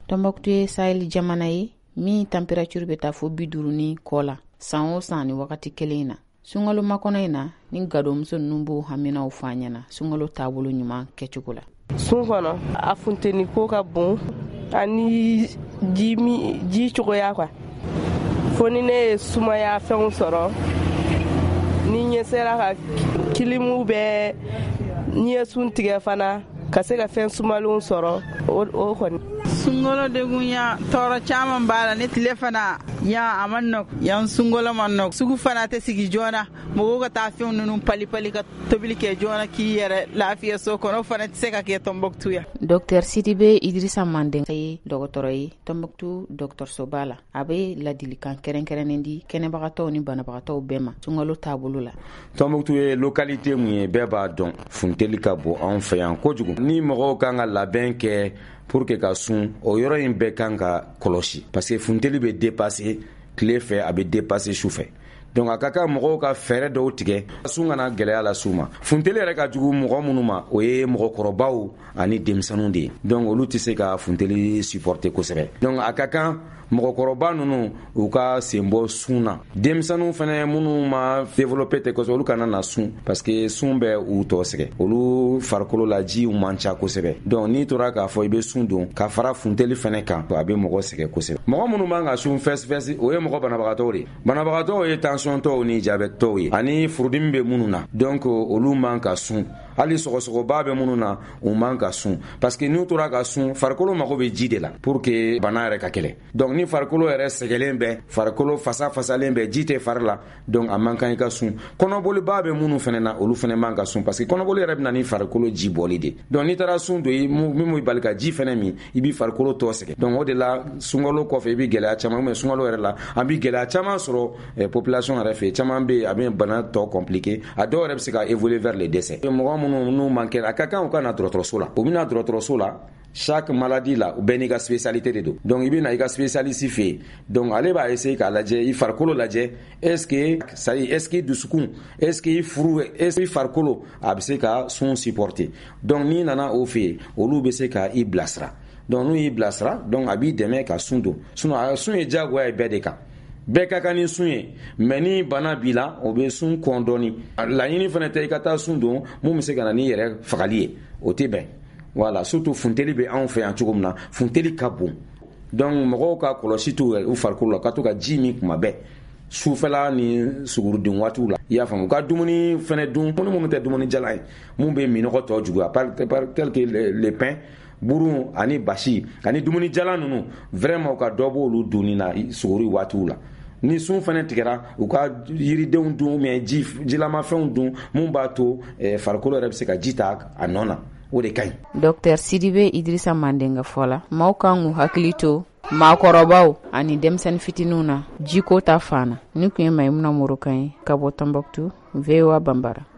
Tombouctou ye Sahel jamana ye min temperature bɛ taa fo 50 ni kɔ la san o san ni wagati kelen na. Sunkalo makɔnɔ in na ni gadomuso ninnu b'o haminaw fɔ an ɲɛna sunkalo taabolo ɲuman kɛcogo la. Sun kɔnɔ a funteni ko ka bon ani ji cogoya quoi. Fo ni ne ye sumaya fɛnw sɔrɔ ni ɲɛ sera ka kilimu bɛɛ ni ye sun tigɛ fana ka se ka fɛn sumalenw sɔrɔ o kɔni. Sunkalo degun ya tɔɔrɔ caman b'a la ni tile fana ya a man nɔgɔn yan sunkalo man nɔgɔn sugu fana tɛ sigi joona mɔgɔw ka taa fɛnw ninnu pali ka tobili kɛ joona k'i yɛrɛ lafiya so kɔnɔ o fana tɛ se ka kɛ Tombouctou ya. Dr Sidibe Idrissa Mandeng ye dɔgɔtɔrɔ ye Tombouctou dɔgɔtɔrɔsoba la a bɛ ladilikan kɛrɛnkɛrɛnnen di kɛnɛbagatɔw ni banabagatɔw bɛɛ ma sunkalo taabolo la. Tombouctou ye localité mun ye bɛɛ b'a dɔn funteli ka bon anw fɛ yan kojugu ni mɔgɔw kan ka labɛn kɛ pour que ka sun o yɔrɔ in bɛɛ kan ka kɔlɔsi parce que funteli bɛ dépasser tile fɛ a bɛ dépasser su fɛ donc a ka kan mɔgɔw ka fɛɛrɛ dɔw tigɛ sun kana gɛlɛya la su ma. Funteli yɛrɛ ka jugu mɔgɔ minnu ma o ye mɔgɔkɔrɔbaw ani denmisɛnninw de ye donc olu tɛ se ka funteli supporter kosɛbɛ donc a ka kan mɔgɔkɔrɔba ninnu u ka sen bɔ sun na. Denmisɛnninw fana minnu ma développer tɛ kosɛbɛ olu kana na sun parce que sun bɛ u tɔ sɛgɛ olu farikolo la jiw man ca kosɛbɛ donc n'i tora k'a fɔ i bɛ sun don ka fara funteli fana kan a bɛ mɔgɔ sɛgɛ kosɛbɛ. Mɔgɔ minnu man ka sun fɛsifɛsi o ye mɔgɔ banabagatɔw de ye. Banabagatɔw ye tension tɔw ni diabète tɔw ye ani furudimi bɛ minnu na donc olu man ka sun hali sɔgɔsɔgɔba bɛ minnu na u man ka sun parce que n'u tora ka sun farikolo mago bɛ ji de la pour que bana yɛrɛ ka kɛlɛ donc ni farikolo yɛrɛ sɛgɛlen bɛ farikolo fasalen bɛ ji tɛ fari la donc a man kan i ka sun. Kɔnɔboliba bɛ minnu fana na olu fana man ka sun parce que kɔnɔboli yɛrɛ bɛ na ni farikolo ji bɔli de donc n'i taara sun don min b'i bali ka ji fana min i b'i farikolo tɔ sɛgɛ donc o de la sunkalo kɔfɛ i bɛ gɛlɛya caman mais sunkalo yɛrɛ la an bɛ gɛlɛya caman sɔrɔ population yɛrɛ fɛ caman bɛ a bɛ bana tɔ compliqué a dɔw yɛrɛ bɛ se ka évoluer vers le décès. Mɔgɔ minnu man kɛnɛ a ka kan u ka na dɔgɔtɔrɔso la u bɛ na dɔgɔtɔrɔso la chaque maladie la u bɛɛ n'i ka spécialité de don donc i bɛ na i ka spécialiste fɛ yen donc ale b'a essayer k'a lajɛ i farikolo lajɛ est-ce que dusukun est-ce que i furu est-ce que i farikolo a bɛ se ka sun supporter donc n'i nana o fɛ yen olu bɛ se ka i bilasira donc n'u y'i bilasira donc a b'i dɛmɛ ka sun don sinon sun ye diyagoya ye bɛɛ de kan. Bɛɛ ka kan ni sun ye mais ni bana b'i la o bɛ sun kɔn dɔɔni laɲini fana tɛ i ka taa sun don mun bɛ se ka na ni yɛrɛ fagali ye o tɛ bɛn voilà surtout funteli bɛ anw fɛ yan cogo min na funteli ka bon donc mɔgɔw ka kɔlɔsi t'u farikolo la ka to ka ji min kuma bɛɛ sufɛla ni sugurudun waatiw la i y'a faamu u ka dumuni fana dun minnu tɛ dumuni jalan ye mun bɛ minɔgɔ tɔ juguya tel que le pain buru ani basi ani dumuni jalan ninnu vraiment u ka dɔ bɔ olu dunni na suguri waatiw la. Ni sun fana tigɛra u ka yiridenw dun mais jilamafɛnw dun mun b'a to farikolo yɛrɛ bɛ se ka ji ta a nɔ na o de ka ɲi. Dr Sidibe Idrissa Mandeng fɔ la maaw kan k'u hakili to maakɔrɔbaw ani denmisɛnnin fitininw na jiko ta fan na ni kun ye Mayimuna Moro kan ye ka bɔ Tombouctou VOA Bambara.